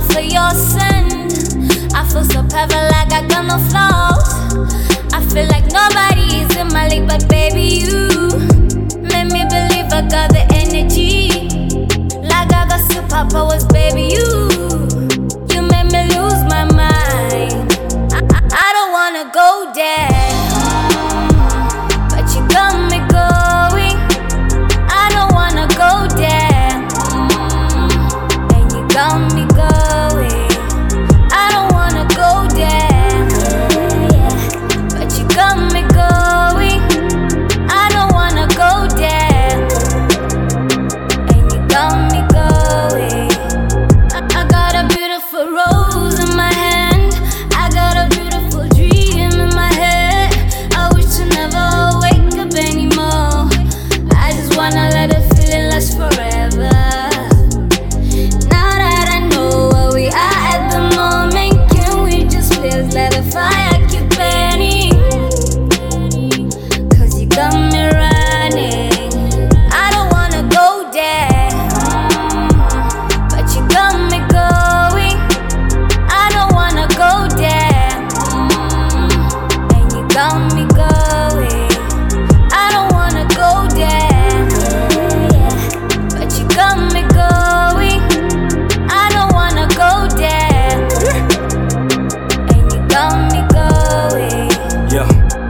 for your scent. I feel so perfect, like I got no flaws. I feel like nobody is in my league, but baby, you made me believe I got the energy. Like I got superpowers, baby, you made me lose my mind. I don't wanna go there, but you got me going. I don't wanna go there, and you got me going. I don't wanna go there, but you got me going. I don't wanna go there, and you got me going. I got a beautiful rose in my hand. I got a beautiful dream in my head. I wish to never wake up anymore. I just wanna let the feeling last forever. Now that I know where we are at the moment, can we just please let the fire keep burning? Cause you got me running. I don't wanna go there, but you got me going. I don't wanna go there, and you got me going. I don't wanna go there, but you got me going. I don't wanna go there, and you got me going. Yeah.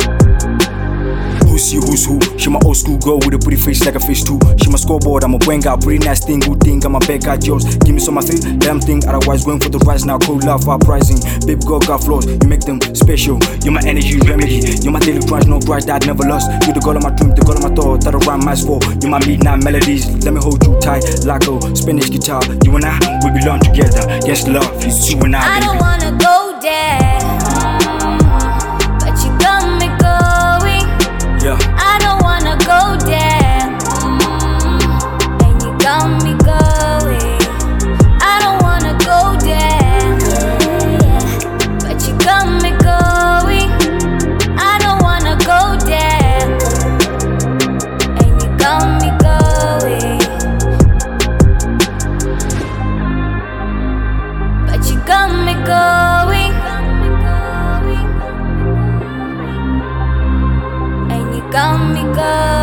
Who's you, who's who? She my old school girl with a pretty face like a fish too. She my scoreboard, I'm a wenga, pretty nice thing, good thing. I'm a bad guy, Jones. Give me some of my damn thing. Otherwise, going for the rise now. Cold love, uprising. Baby girl got flaws, you make them special. You're my energy remedy. You're my daily grind, no grind that I never lost. You're the girl of my dream, the girl of my thought. That I rhyme my for. You're my midnight melodies. Let me hold you tight like a Spanish guitar. You and I, we belong together. Yes, love, it's you and I. I don't wanna go there, but you got me going. Yeah. I don't wanna go there, and you got me going. I don't wanna go there, but you got me going. I don't wanna go there, and you got me going. But you got me going, and you got me going.